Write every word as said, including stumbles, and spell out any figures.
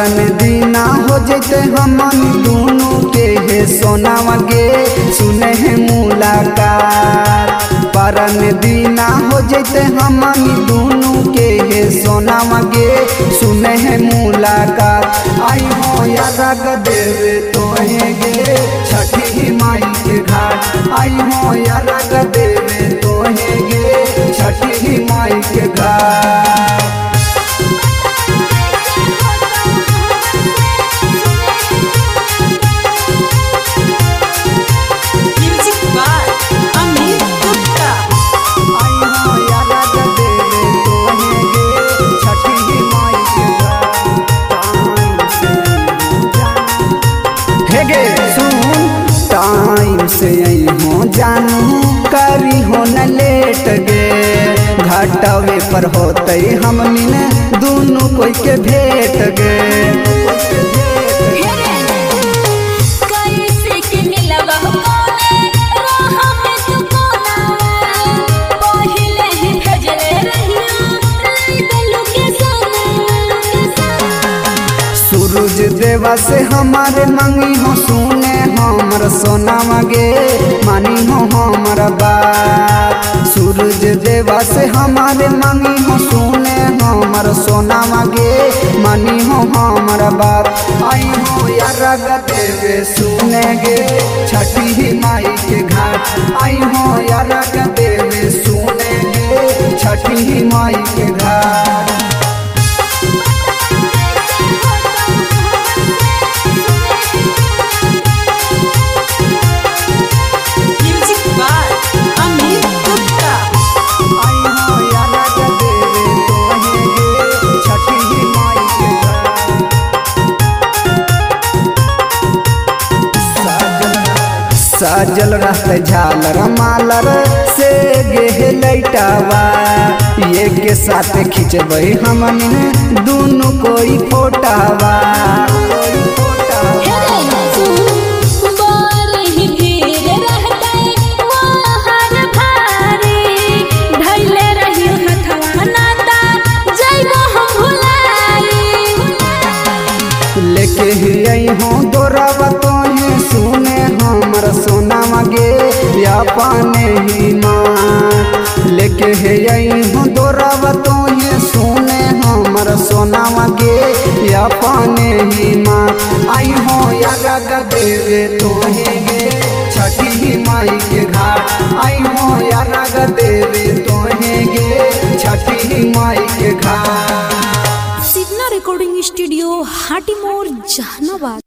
परन दीना हो जैते हमन दोनों के हे सोनावा गे सुने है मुलाकात। परन दीना हो जैते हमन दोनों के हे सोनावा गे सुने है मुलाकात। आई हो या रग देवे तोहे गे छठी माई के घाट। आई हो या रग देवे तोहे गे छठी माई के घाट। टाइम से हो जानू करी हो न लेट गे घाटवे पर होते हमनी ने दोनों कोई के भेट गे। सूरज देवा से हमारे मंगी हो सुने हमर सोनावा गे मानी हो हमर बात। सूरज देवा से हमारे मंगी हो सुने हमर सोनावा गे मानी हो हमर बात। आई हो या रग देवे सुने गे छठी माई के घाट। आई हो या रग देवे सुने गे छठी माई के घाट। सजल रहते झालर मालर से गे लैटावा ये के साथ खिंचबै हमन दोनों कोई फोटावा। लेके ही हो दोरावा तोहे सुने हमर सोनावा गे या पाने ही माँ। लेके हे हो दोरावा तोहे सुने हमर सोनावा गे या पाने ही माँ। आई हो या रग देवे तोहे गे छठी माई के घाट। आई हो या रग देवे तोहे गे छठी माई के घाट। Signa recording studio Hatimor Jehanabad.